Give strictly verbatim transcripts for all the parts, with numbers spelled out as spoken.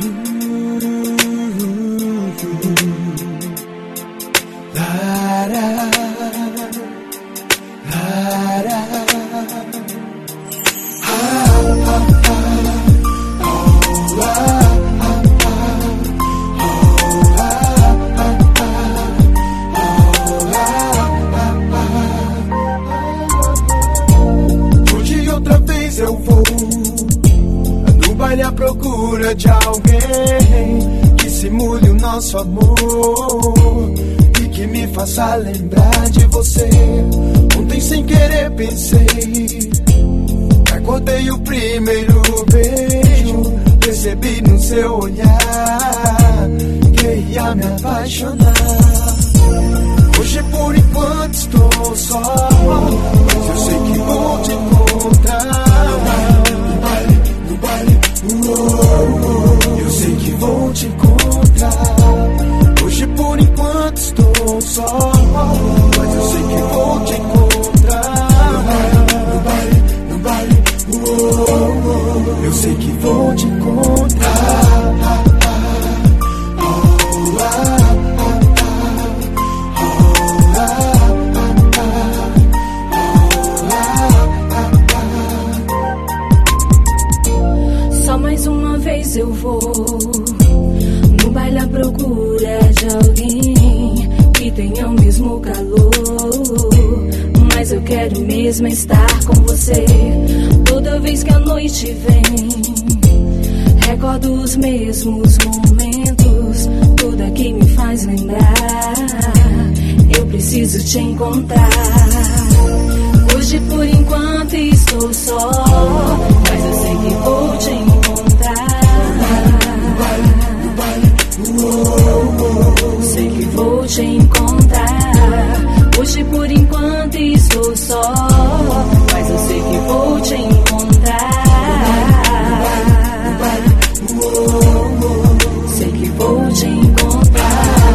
À procura de alguém que simule o nosso amor e que me faça lembrar de você. Ontem sem querer pensei, acordei o primeiro beijo, percebi no seu olhar que ia me apaixonar. Hoje por enquanto estou só, mas eu sei que vou te encontrar. Eu sei que vou te encontrar. Hoje por enquanto estou só, mas eu sei que vou te encontrar. No baile, no baile, eu sei que vou te encontrar. Eu vou no baile à procura de alguém que tenha o mesmo calor, mas eu quero mesmo estar com você. Toda vez que a noite vem, recordo os mesmos momentos, tudo aqui me faz lembrar. Eu preciso te encontrar. Hoje por enquanto estou só, mas eu sei que vou te encontrar. Sei que vou te encontrar. Hoje por enquanto estou só, mas eu sei que vou te encontrar. Sei que vou te encontrar.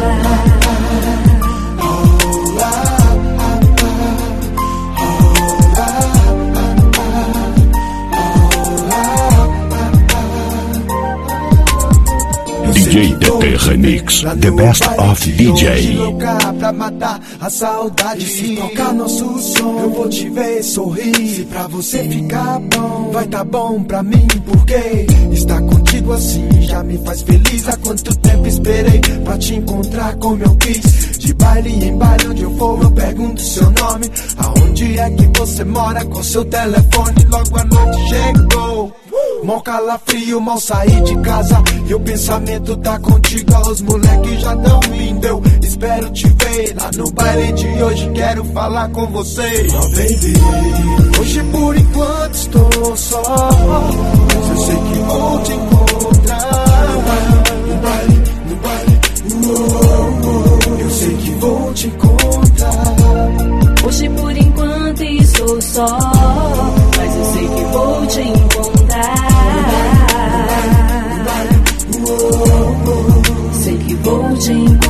D J D T Remix, the best of D J. Pra matar a saudade. Se tocar nosso som, eu vou te ver sorrir. Se pra você ficar bom, vai tá bom pra mim. Porque estar contigo assim já me faz feliz. Há quanto tempo esperei pra te encontrar como eu quis. De baile em baile onde eu for, eu pergunto seu nome. Aonde é que você mora com seu telefone? Logo a noite chegou, mó calafrio, mal saí de casa e o pensamento tá contigo. Os moleques já tão lindo, eu espero te ver lá no baile de hoje. Quero falar com você, oh baby. Hoje por enquanto estou só, mas eu sei que vou te encontrar. No baile, no baile, oh, oh, eu sei que vou te encontrar. Hoje por enquanto estou só, mas eu sei que vou te encontrar. Sei que vou te encontrar.